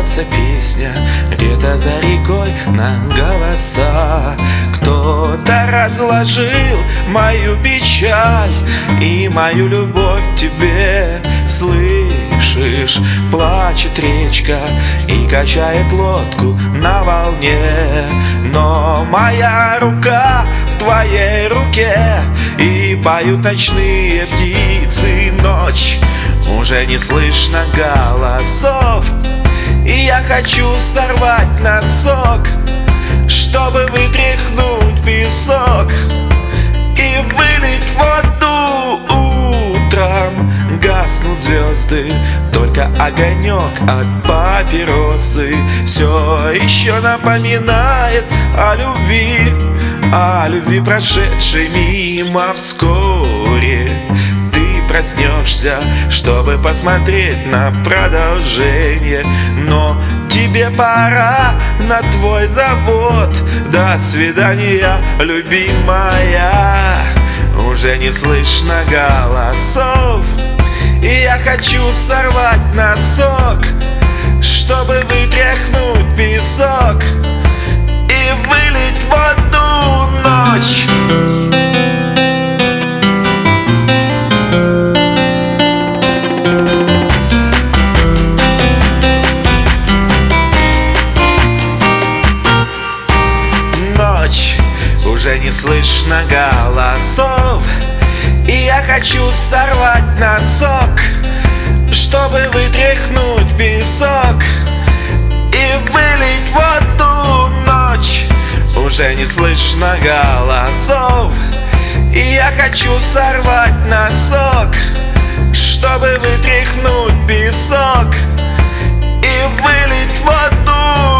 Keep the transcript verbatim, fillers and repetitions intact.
льется песня где-то за рекой на голоса. Кто-то разложил мою печаль и мою любовь к тебе. Слышишь, плачет речка и качает лодку на волне. Но моя рука в твоей руке, и поют ночные птицы. Ночь, уже не слышно голосов, и я хочу сорвать носок, чтобы вытряхнуть песок и вылить в воду. Утром гаснут звезды, только огонек от папиросы все еще напоминает о любви, о любви, прошедшей мимо. Вскоре ты проснешься, чтобы посмотреть на продолжение, но тебе пора на твой завод. До свидания, любимая. Уже не слышно голосов, и я хочу сорвать носок, чтобы вытряхнуть песок и вылить в воду. Ночь. Уже не слышно голосов, и я хочу сорвать носок, чтобы вытряхнуть песок и вылить в воду. Ночь. Уже не слышно голосов, и я хочу сорвать носок, чтобы вытряхнуть песок и вылить в воду.